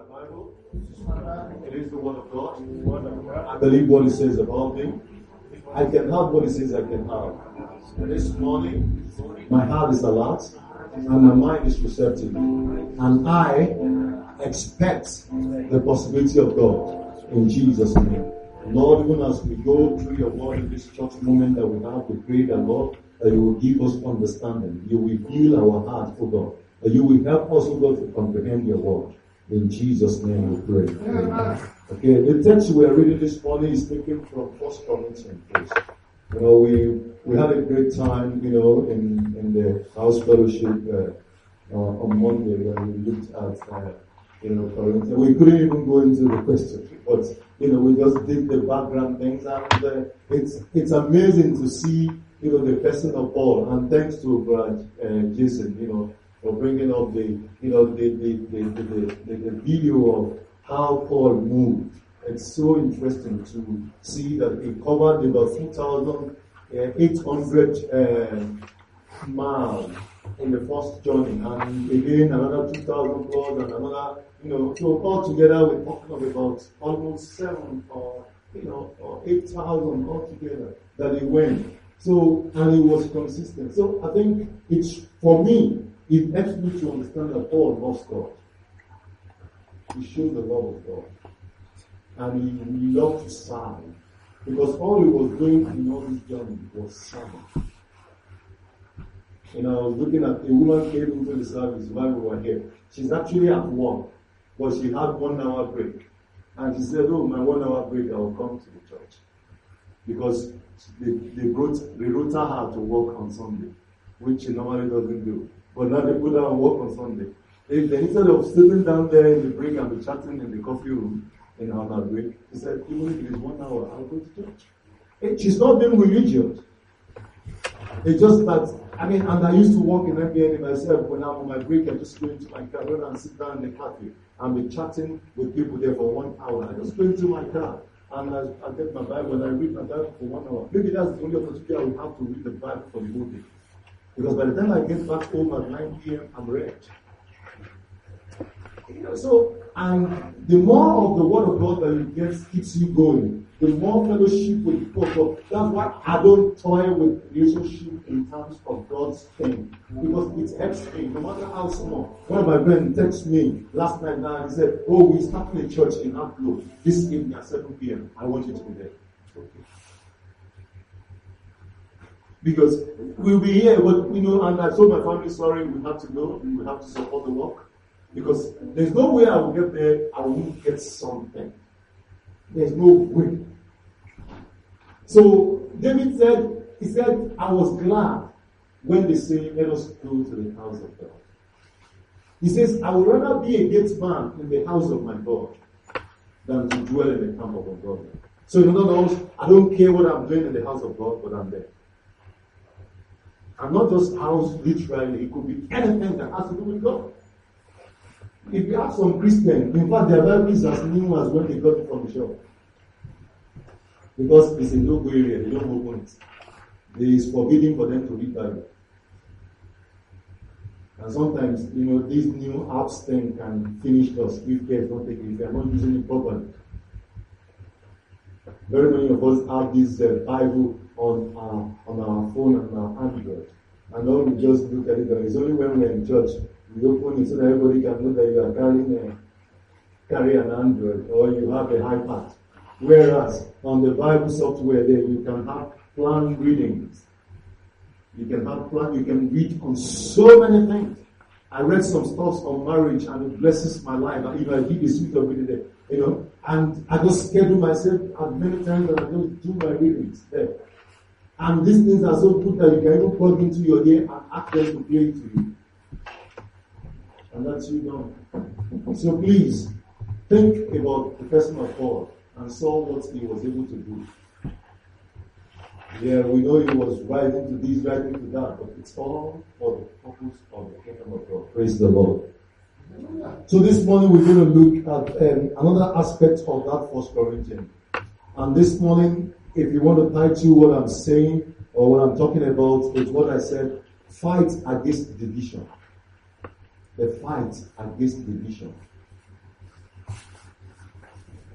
Bible. It is the Word of God. I believe what it says about me. I can have what it says I can have. And this morning, my heart is alert and my mind is receptive. And I expect the possibility of God in Jesus' name. Lord, even as we go through your word in this church moment that we have, we pray that, Lord, that you will give us understanding. You will heal our heart, O God. That you will help us, O God, to comprehend your word. In Jesus' name we pray. Amen. Okay, the text we are reading this morning is taken from 1 Corinthians. You know, we had a great time, you know, in the house fellowship on Monday when we looked at Corinthians. We couldn't even go into the question, but you know, we just did the background things, and it's amazing to see, you know, the person of Paul. And thanks to Jason, you know, for bringing up the video of how Paul moved. It's so interesting to see that he covered about 2,800 miles in the first journey, and again another 2,000 plus, and another, you know, so altogether we're talking of about almost 7 or 8,000 altogether that he went. So, and he was consistent. So I think for me, it helps me to understand that Paul loves God. He showed the love of God. And he loved to serve. Because all he was doing in all this journey was serving. You know, I was looking at a woman came into the service while we were here. She's actually at work, but she had 1 hour break. And she said, "Oh, my 1 hour break, I will come to the church." Because they wrote her to work on Sunday, which she normally doesn't do. But now they put her on work on Sunday. Instead of sitting down there in the break and be chatting in the coffee room in our break, she said, "Even if it is 1 hour, I'll go to church." She's not being religious. It's just that, and I used to work in MBN myself. When I'm on my break, I just go into my car and sit down in the cafe and be chatting with people there for 1 hour. I just go into my car and I get my Bible and I read my Bible for 1 hour. Maybe that's the only opportunity I will have to read the Bible for the whole day. Because by the time I get back home at 9 p.m., I'm ready. You know, so, and the more of the Word of God that you get keeps you going, the more fellowship with people of God. That's why I don't toy with relationship in terms of God's thing. Because it helps me, no matter how small. One of my friends texted me last night now and he said, "Oh, we're starting a church in Upload this evening at 7 p.m. I want you to be there." Okay. Because we'll be here, but you know, and I told my family, sorry, we have to go, we have to support the work. Because there's no way I will get there, I won't get something. There's no way. So David said, "I was glad when they say, 'Let us go to the house of God.'" He says, "I would rather be a gate man in the house of my God than to dwell in the camp of God." So in other words, I don't care what I'm doing in the house of God, but I'm there. I'm not just house literally, it could be anything that has to do with God. If you have some Christians, in fact, their Bible is as new as when they got it from the shop. Because it's a no-go area, they don't open it. It is forbidden for them to read Bible. And sometimes, you know, these new apps thing can finish us if care is not taken, if they are not using it properly. Very many of us have this Bible on our phone and our Android. And all we just look at it, and it's only when we're in church we open it so that everybody can know that you are carrying an Android or you have a iPad. Whereas on the Bible software there, you can have planned readings. You can read on so many things. I read some stuff on marriage and it blesses my life. If I give a suite of reading there, you know, and I just schedule myself as many times and I just do my readings there. And these things are so good that you can even plug into your ear and ask them to play it to you. And that's you done. So please, think about the person of God and saw what he was able to do. Yeah, we know he was writing to this, writing to that, but it's all for the purpose of the kingdom of God. Praise the Lord. So this morning we're going to look at another aspect of that 1 Corinthians. And this morning, if you want to title what I'm saying or what I'm talking about, is what I said, fight against division. The fight against division.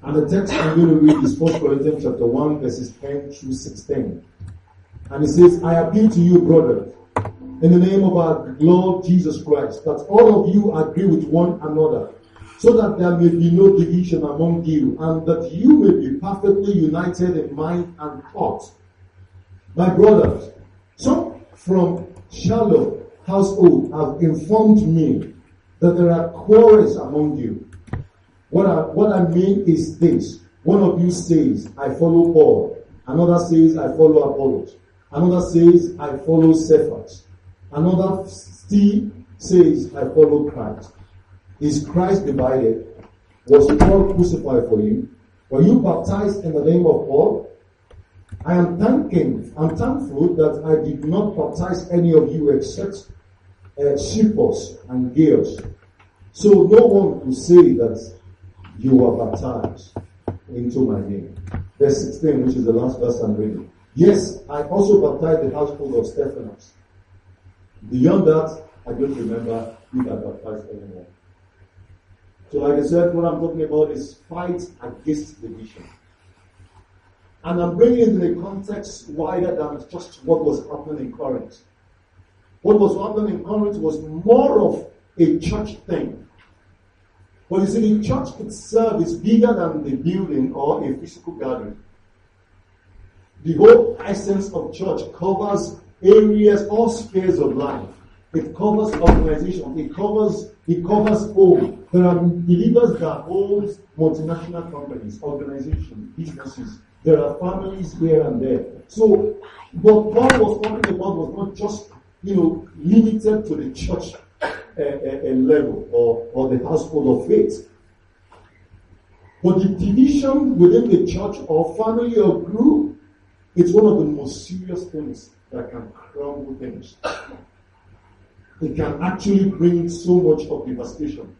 And the text I'm going to read is 1 Corinthians chapter 1, verses 10 through 16. And it says, I appeal to you, brothers, in the name of our Lord Jesus Christ, that all of you agree with one another, so that there may be no division among you, and that you may be perfectly united in mind and thought. My brothers, some from Shiloh household have informed me that there are quarrels among you. What I mean is this. One of you says, I follow Paul. Another says, I follow Apollos. Another says, I follow Cephas. Another still says, I follow Christ. Is Christ divided? Was Paul crucified for you? Were you baptized in the name of Paul? I'm thankful that I did not baptize any of you except Cephas and Gaius. So no one could say that you were baptized into my name. Verse 16, which is the last verse I'm reading. Yes, I also baptized the household of Stephanas. Beyond that, I don't remember if I baptized anyone. So like I said, what I'm talking about is fight against division. And I'm bringing it in a context wider than just what was happening in Corinth. What was happening in Corinth was more of a church thing. But you see, the church itself is bigger than the building or a physical gathering. The whole essence of church covers areas or spheres of life. It covers organization. It covers home. There are believers that hold multinational companies, organizations, businesses. There are families here and there. So what Paul was talking about was not just, limited to the church level or the household of faith. But the division within the church or family or group, it's one of the most serious things that can crumble things. It can actually bring so much of devastation.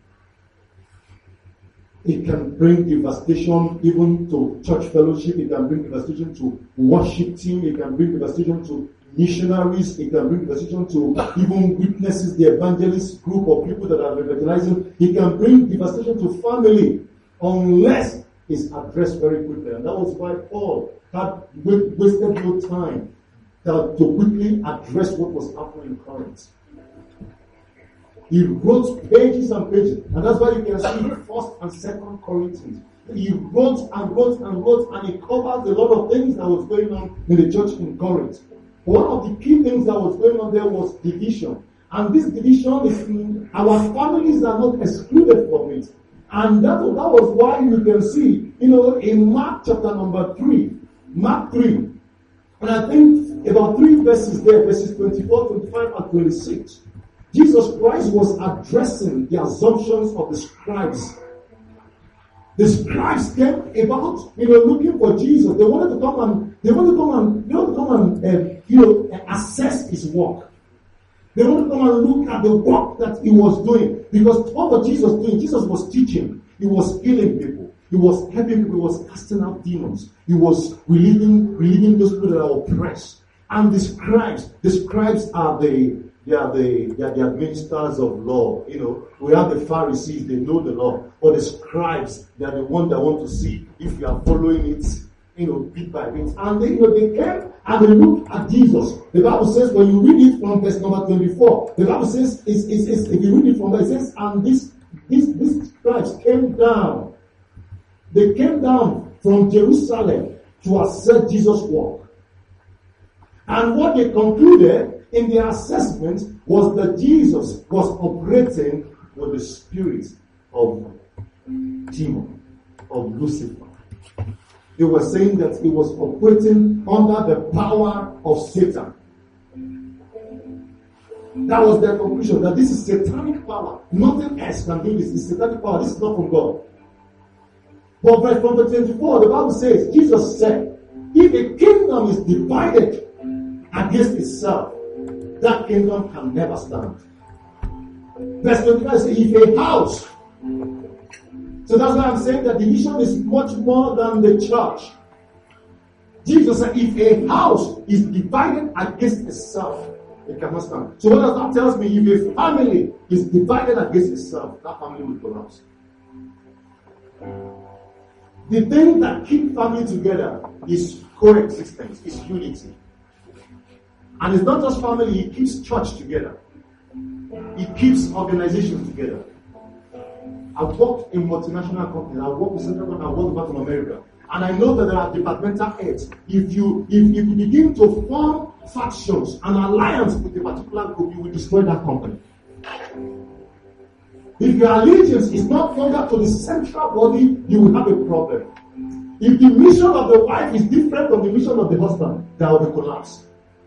It can bring devastation even to church fellowship. It can bring devastation to worship team. It can bring devastation to missionaries. It can bring devastation to even witnesses, the evangelist group of people that are evangelizing. It can bring devastation to family unless it's addressed very quickly. And that was why Paul had wasted no time to quickly address what was happening in Corinth. He wrote pages and pages, and that's why you can see 1st and 2nd Corinthians. He wrote and wrote and wrote, and he covered a lot of things that was going on in the church in Corinth. One of the key things that was going on there was division. And this division is, our families are not excluded from it. And that was why you can see, in Mark chapter number 3, Mark 3, and I think about 3 verses there, verses 24, 25, and 26. Jesus Christ was addressing the assumptions of the scribes. The scribes came about, looking for Jesus. They wanted to come and assess his work. They wanted to come and look at the work that he was doing. Because what was Jesus doing? Jesus was teaching. He was healing people. He was helping people. He was casting out demons. He was relieving those people that are oppressed. And the scribes are the ministers of law. We have the Pharisees, they know the law. But the scribes, they are the ones that want to see if you are following it, bit by bit. And they came and they looked at Jesus. The Bible says, when you read it from verse number 24, the Bible says, if you read it from there, it says, and these scribes came down. They came down from Jerusalem to assess Jesus' work. And what they concluded in their assessment was that Jesus was operating with the spirit of demon, of Lucifer. They were saying that he was operating under the power of Satan. That was their conclusion, that this is satanic power. Nothing else can do this. It's satanic power. This is not from God. But from verse 24, the Bible says, Jesus said, if a kingdom is divided against itself, that kingdom can never stand. Verse 25 says, if a house. So that's why I'm saying that division is much more than the church. Jesus said, if a house is divided against itself, it cannot stand. So what does that tell me? If a family is divided against itself, that family will collapse. The thing that keeps family together is coexistence, is unity. And it's not just family, it keeps church together. It keeps organizations together. I've worked in multinational companies, I've worked with Central Bank, I've worked back in America. And I know that there are departmental heads. If you begin to form factions and alliance with a particular group, you will destroy that company. If your allegiance is not longer to the central body, you will have a problem. If the mission of the wife is different from the mission of the husband, there will be collapse.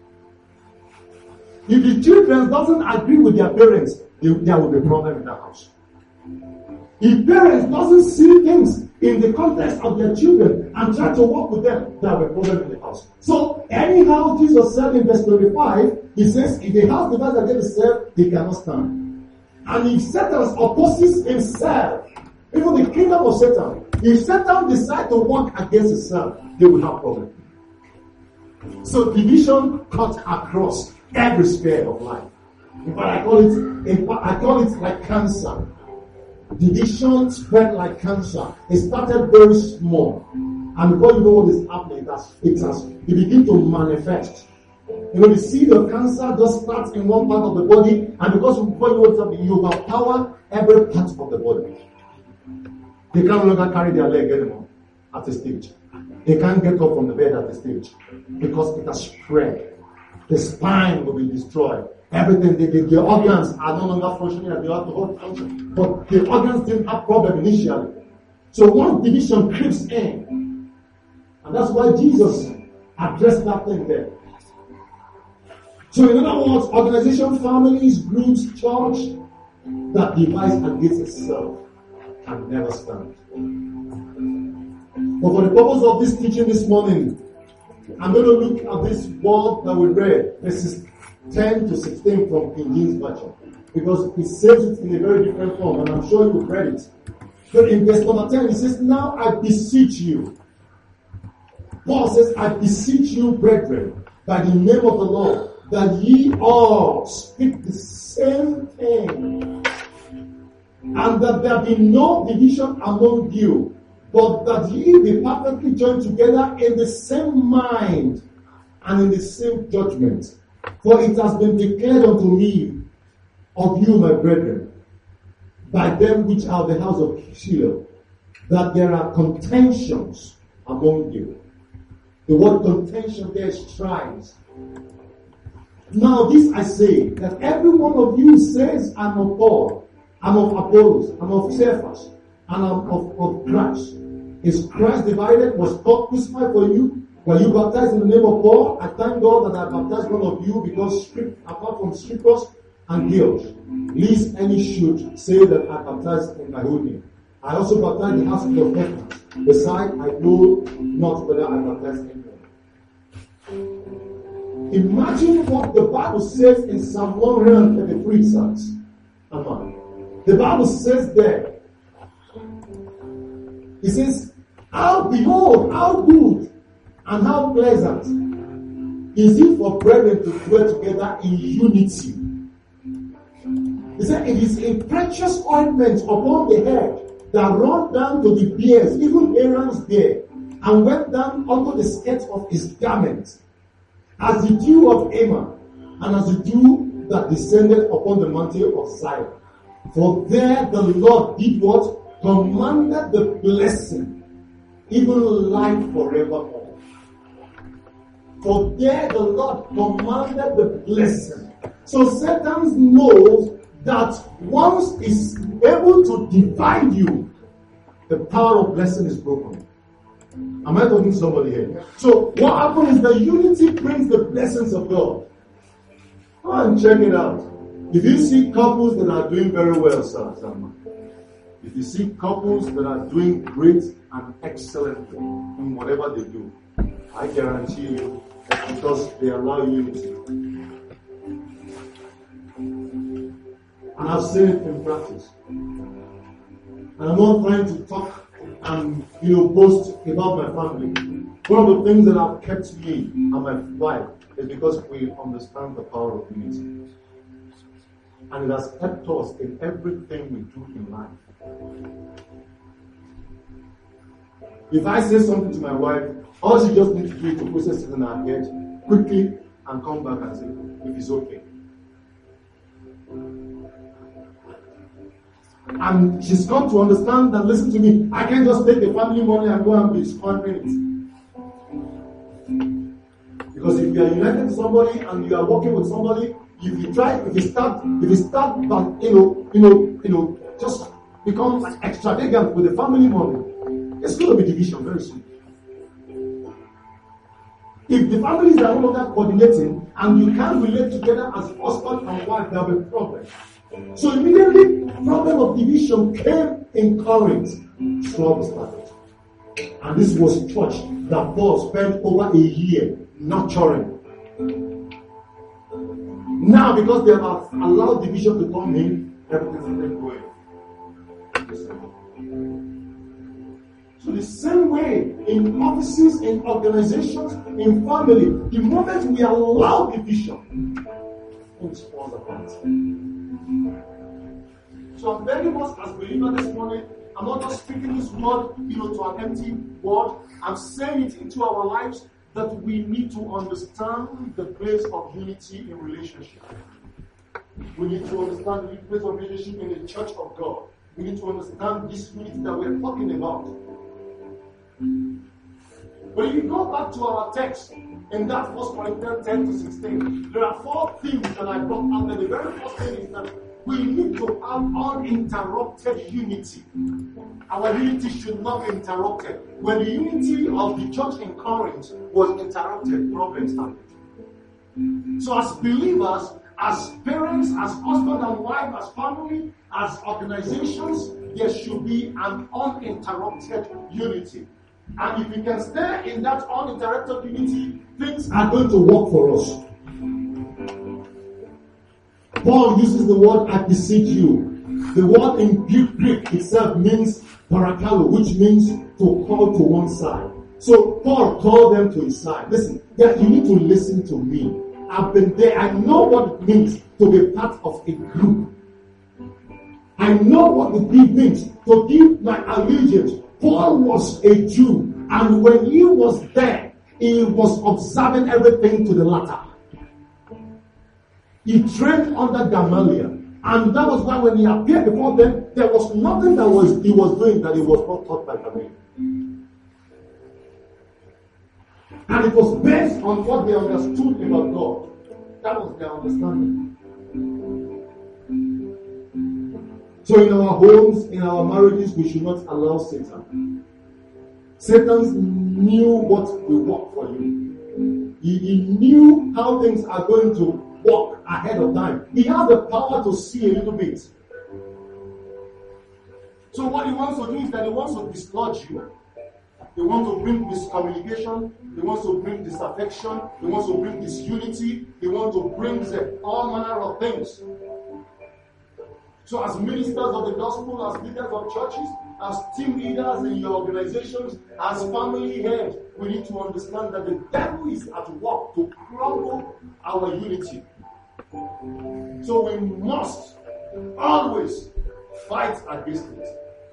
If the children doesn't agree with their parents, there will be a problem in the house. If parents doesn't see things in the context of their children and try to work with them, there will be a problem in the house. So anyhow, Jesus said in verse 25, he says, if the house divides against itself, they cannot stand. And if Satan opposes himself, even the kingdom of Satan, if Satan decides to work against himself, they will have problems. So division cuts across every sphere of life. But I call it like cancer. Division spread like cancer. It started very small, and before you know what is happening, it begins to manifest. You know, the seed of cancer just starts in one part of the body, and because before you know what's happening, you overpower every part of the body. They can no longer carry their leg anymore at a stage. They can't get up from the bed at a stage because it has spread. The spine will be destroyed. Everything, the organs are no longer functioning as they ought to function. But the organs didn't have problem initially. So one division creeps in. And that's why Jesus addressed that thing there. So in other words, organization, families, groups, church that divides against itself can never stand. But for the purpose of this teaching this morning, I'm going to look at this word that we read, verses 10 to 16 from King James Version, because it says it in a very different form, and I'm sure you've read it. But in verse number 10, it says, now I beseech you. Paul says, I beseech you, brethren, by the name of the Lord, that ye all speak the same thing, and that there be no division among you, but that ye be perfectly joined together in the same mind and in the same judgment. For it has been declared unto me of you, my brethren, by them which are the house of Shiloh, that there are contentions among you. The word contention there is strives. Now this I say, that every one of you says, I'm of Paul, I'm of Apollos, I'm of Cephas, and I'm of Christ. Is Christ divided? Was God crucified for you? Were you baptized in the name of Paul? I thank God that I baptized one of you, because apart from scriptures and guilt, lest any should say that I baptized in my own name. I also baptized the house of Epaphras. Besides, I know not whether I baptized anyone. Imagine what the Bible says in Psalm 133, sons. The Bible says there, it says, behold, how good and how pleasant is it for brethren to dwell together in unity. He said, it is a precious ointment upon the head that run down to the beard, even Aaron's beard, and went down unto the skirt of his garment, as the dew of Ammon, and as the dew that descended upon the mountain of Zion. For there the Lord did what? Commanded the blessing, even life forevermore. For there the Lord commanded the blessing. So Satan knows that once he's able to divide you, the power of blessing is broken. Am I talking to somebody here? So what happens is that unity brings the blessings of God. Go and check it out. If you see couples that are doing very well, if you see couples that are doing great and excellently in whatever they do, I guarantee you, because they allow unity. And I've seen it in practice. And I'm not trying to talk and boast about my family. One of the things that have kept me and my wife is because we understand the power of unity. And it has helped us in everything we do in life. If I say something to my wife, all she just needs to do is to process it in her head quickly and come back and say, if it's okay. And she's come to understand that, listen to me, I can't just take the family money and go and be squandering it. Because if you are united to somebody and you are working with somebody, if you start, just become like extravagant with the family money, it's going to be division very soon. If the families are no longer coordinating and you can't relate together as husband and wife, there will be a problem. So immediately, problem of division came in Corinth. Trouble started. And this was a church that Paul spent over a year nurturing. Now, because they have allowed division to come in, everything started going. So the same way in offices, in organizations, in family, the moment we allow division, things fall apart. So I'm begging us as believers this morning, I'm not just speaking this word, to an empty word. I'm saying it into our lives that we need to understand the place of unity in relationship. We need to understand the place of relationship in the church of God. We need to understand this unity that we're talking about. But if you go back to our text, in that 1 Corinthians 10 to 16, there are 4 things that I brought out there. The very first thing is that we need to have uninterrupted unity. Our unity should not be interrupted. When the unity of the church in Corinth was interrupted, problems started. So as believers, as parents, as husband and wife, as family, as organizations, there should be an uninterrupted unity. And if we can stay in that uninterrupted unity, things are going to work for us. Paul uses the word I beseech you. The word in Greek itself means parakalo, which means to call to one side. So Paul called them to his side. Listen, you need to listen to me. I've been there. I know what it means to be part of a group. I know what it means to give my allegiance. Paul was a Jew, and when he was there, he was observing everything to the letter. He trained under Gamaliel, and that was why when he appeared before them, there was nothing that he was doing that he was not taught by Gamaliel. And it was based on what they understood about God. That was their understanding. So in our homes, in our marriages, we should not allow Satan. Satan knew what will work for you. He knew how things are going to work ahead of time. He has the power to see a little bit. So what he wants to do is that he wants to dislodge you. He wants to bring miscommunication. He wants to bring disaffection. He wants to bring disunity. He wants to bring all manner of things. So as ministers of the gospel, as leaders of churches, as team leaders in your organizations, as family heads, we need to understand that the devil is at work to crumble our unity. So we must always fight against it.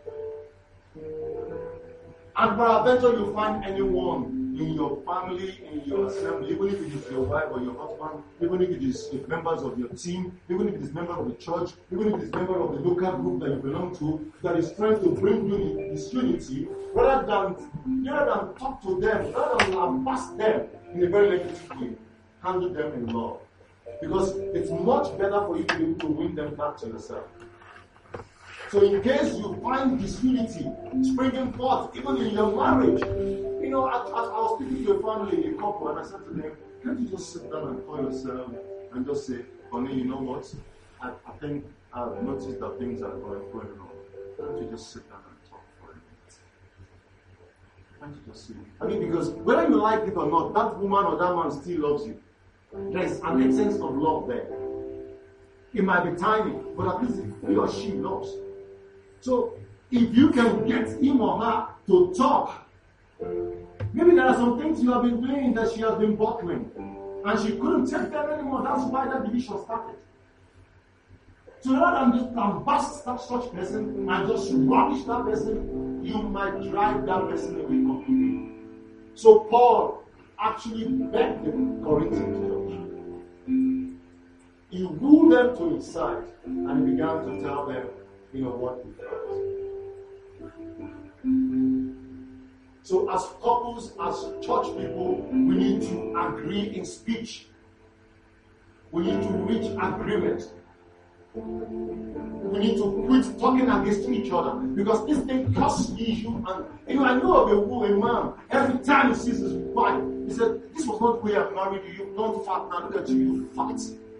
And peradventure you find anyone in your family, in your assembly, even if it is your wife or your husband, even if it is members of your team, even if it is members of the church, even if it is members of the local group that you belong to, that is trying to bring you this unity, rather than talk to them, rather than lambast them in a very negative way, handle them in love. Because it's much better for you to be able to win them back to yourself. So in case you find disunity springing forth, even in your marriage, I was speaking to a family, a couple, and I said to them, can't you just sit down and call yourself and just say, honey, you know what? I think I've noticed that things are going wrong. Can't you just sit down and talk for a minute? Can't you just sit? Because whether you like it or not, that woman or that man still loves you. There's an essence of love there. It might be tiny, but at least he or she loves. So, if you can get him or her to talk, maybe there are some things you have been doing that she has been bottling, and she couldn't take them anymore. That's why that division started. So rather than just lambast such person and just rubbish that person, you might drive that person away completely. So Paul actually begged the Corinthian church. He wooed them to his side and he began to tell them, what he felt. So as couples, as church people, we need to agree in speech. We need to reach agreement. We need to quit talking against each other because this thing causes issue. And I know of a man, every time he sees his wife, he said, "This was not the way I married you. You don't fat now, look at you, you fat."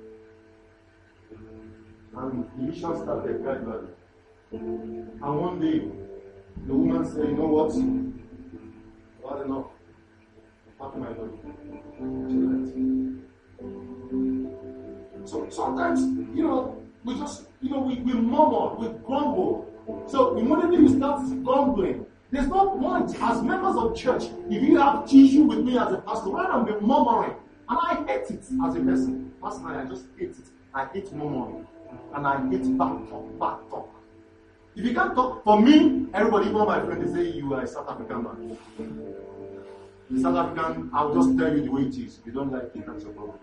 And the issue started gradually. And one day, the woman said, "You know what? Not enough. Fuck my body." So sometimes, we just, we murmur, we grumble. So immediately we start grumbling. There's no point. As members of church, if you have issue with me as a pastor, why don't be murmuring? And I hate it as a person. Personally, I just hate it. I hate murmuring. And I hate bad talk. If you can't talk, for me, everybody, even my friend, they say you are a South African man. The South African, I'll just tell you the way it is. If you don't like it, that's your problem.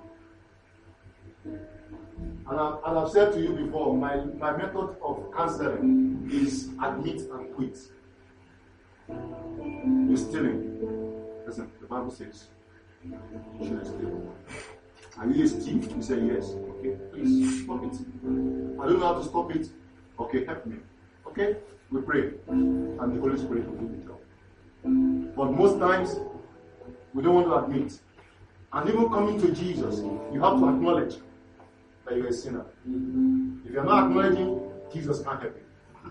And I've said to you before, my method of counseling is admit and quit. You're stealing. Listen, the Bible says you shouldn't steal. Are you a thief? You say yes. Okay, please stop it. I don't know how to stop it. Okay, help me. Okay, we pray, and the Holy Spirit will do the job. But most times, we don't want to admit. And even coming to Jesus, you have to acknowledge that you're a sinner. If you're not acknowledging, Jesus can't help you.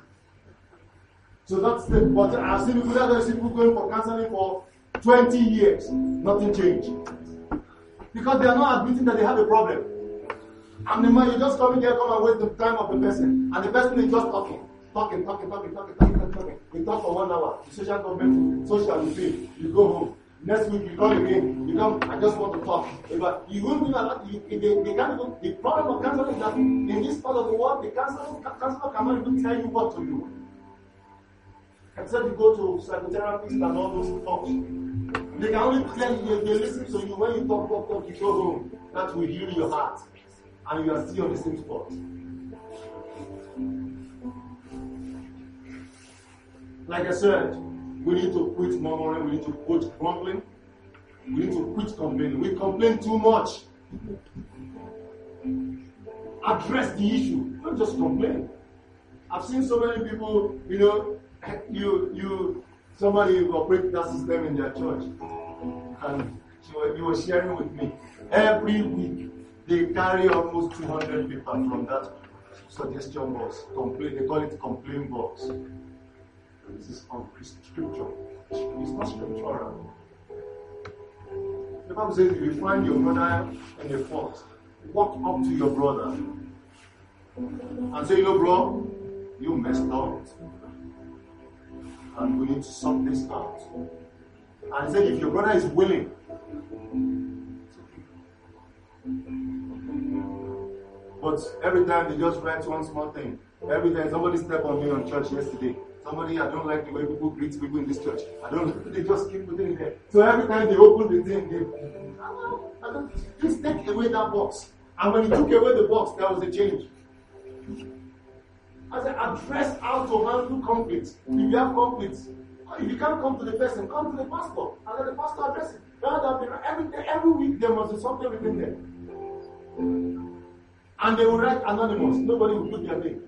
So that's the. But I've seen people going for counseling for 20 years, nothing changed. Because they are not admitting that they have a problem. And the man, you just come and waste the time of the person. And the person is just talking. You talk for 1 hour. The social government, social you feel. You go home. Next week you come again. I just want to talk. But you won't do that. They can't even. The problem of counseling is that in this part of the world, the counselor cannot even tell you what to do. Except you go to psychotherapists and all those talks. They can only tell you, they listen to you when you talk, you go home. That will heal your heart. And you are still on the same spot. Like I said, we need to quit murmuring, we need to quit grumbling, we need to quit complaining. We complain too much. Address the issue, don't just complain. I've seen so many people, somebody operated that system in their church, and he was sharing with me. Every week, they carry almost 200 people from that suggestion box. They call it complaint box. This is scripture. It's not scriptural. The Bible says if you find your brother in a fault, walk up to your brother and say, bro, you messed up. And we need to sort this out. And say, if your brother is willing, but every time they just write one small thing. Every time somebody stepped on me on church yesterday. I don't like the way people greet people in this church. They just keep putting it there. So every time they open the thing, please take away that box. And when he took away the box, there was a change. I said, address how to handle conflicts. If you have conflicts, if you can't come to the person, come to the pastor. And let the pastor address it. Every week there must be something written there. And they will write anonymous. Nobody will put their name.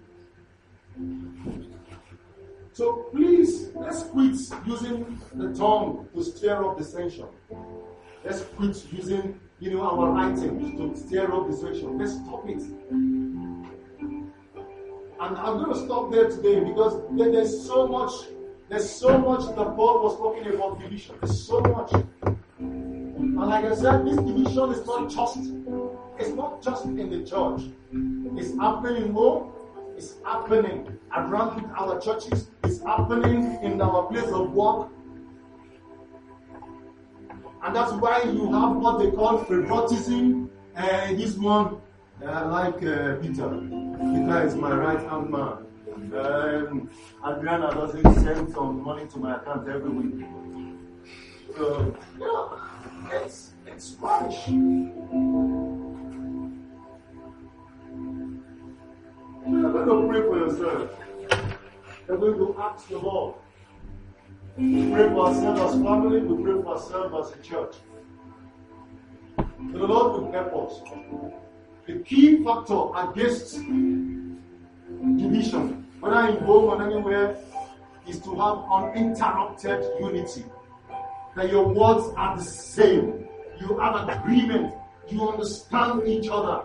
So please, let's quit using the tongue to stir up dissension. Let's quit using, our writings to stir up dissension. Let's stop it. And I'm going to stop there today because there's so much that Paul was talking about division. There's so much. And like I said, this division is not just in the church. It's happening in home. It's happening around our churches. It's happening in our place of work. And that's why you have what they call favoritism. This one, like Peter. Peter is my right-hand man. Adriana doesn't send some money to my account every week. So, it's rubbish. You're going to pray for yourself. You're going to ask the Lord. We pray for ourselves as family, we pray for ourselves as a church. So the Lord will help us. The key factor against division, whether in home or anywhere, is to have uninterrupted unity. That your words are the same. You have agreement. You understand each other.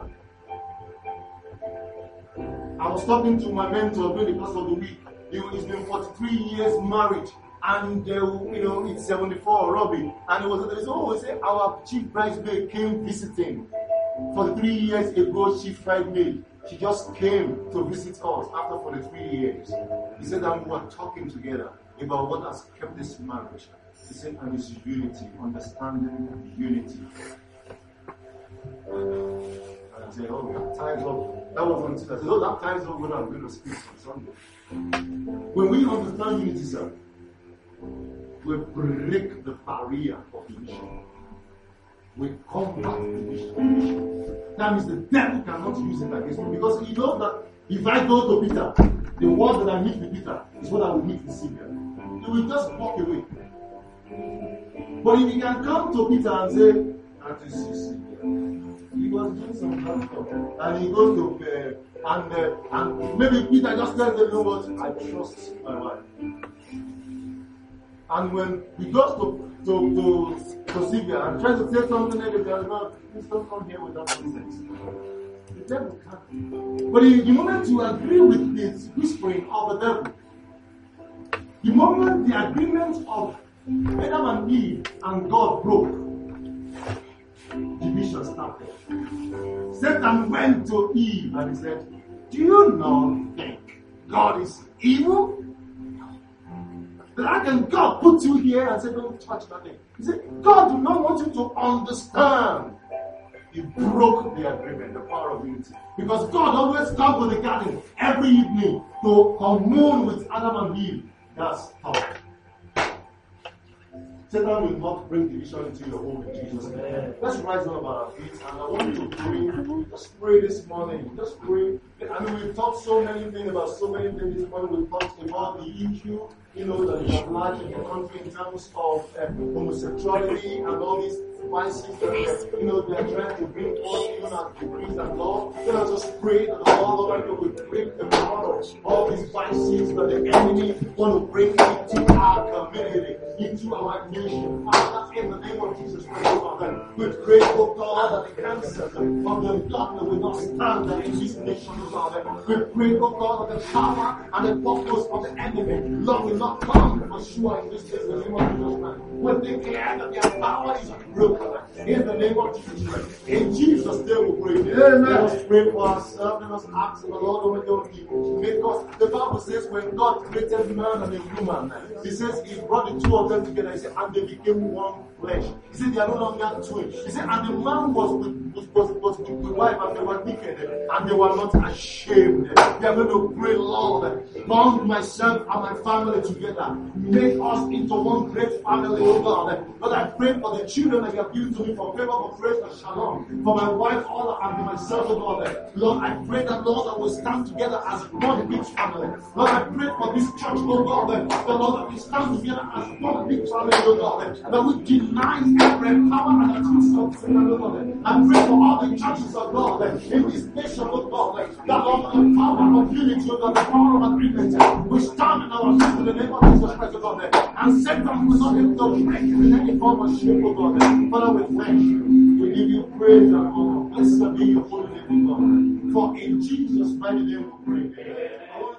I was talking to my mentor during the course of the week. He's been 43 years married. And it's 74 Robbie. And our chief bridesmaid came visiting. 43 years ago, chief bridesmaid. She just came to visit us after 43 years. He said that we were talking together about what has kept this marriage. He said, and it's unity, understanding unity. And I said, that ties up. That was on Tuesday. I said, that ties up when I'm going to speak on Sunday. When we understand unity, sir, we break the barrier of division. We combat division. That means the devil cannot use it against me because he knows that if I go to Peter, the word that I meet with Peter is what I will meet with Sylvia. He will just walk away. But if he can come to Peter and say, "I want to see Sylvia," he was doing some bad stuff, and he goes to and maybe Peter just tells him, "You know what? I trust my wife." And when he goes to Sylvia and tries to say something negative, no, please don't come here with that nonsense. The devil can't. But the moment you agree with this whispering of the devil, the moment the agreement of Adam and Eve and God broke, division started. Satan went to Eve and he said, "Do you not think God is evil? That I can God put you here and say, don't touch that thing." He said, God do not want you to understand. He broke the agreement, the power of unity. Because God always comes to the garden every evening to commune with Adam and Eve. That's tough. Satan will not bring division into your home in Jesus' name. Let's rise up our feet and I want you to pray. Just pray this morning. Just pray. I mean, we've talked so many things about so many things this morning. We've talked about the issue, that is at large in the country in terms of homosexuality and all these vices that they're trying to bring forth even as decrees and law. Let us just pray that the Lord Almighty will break the power of all these vices that the enemy want to bring into our community, into our nation. Father, in the name of Jesus Christ, Father, we pray, oh God, that the cancer of the darkness will not stand in this nation, Father. We pray, oh God, that the power and the purpose of the enemy, Lord, will not come for sure in this place, in the name of Jesus Christ. We declare that their power is broken in the name of Jesus Christ. In Jesus' name we pray. Amen. Let us pray for ourselves. Let us ask the Lord over your people. Because the Bible says when God created man and a woman, He says He brought the two of them together. He said, and they became one flesh. He said they are no longer twins. He said, and the man was with the wife, and they were naked, and they were not ashamed. They are going to pray, Lord, bond myself and my family together. Make us into one great family, oh God. Lord, I pray for the children that you have given to me for favor, for praise, and shalom. For my wife, all and for myself, oh God. Lord, I pray that, Lord, that we stand together as one big family. Lord, I pray for this church, oh God, that Lord, that we stand together as one big family, oh God. That we deny every power and attack of Satan, oh God. I pray for all the churches of God in this nation, oh God. That Lord, the power of unity, oh God, the power of agreement. We stand in our midst in the name of Jesus Christ, oh God. And Satan will not able to break in any form of shape, oh God. Father, we thank you. We give you praise and honor. Blessed be your holy name, oh God. For in Jesus' mighty name we pray.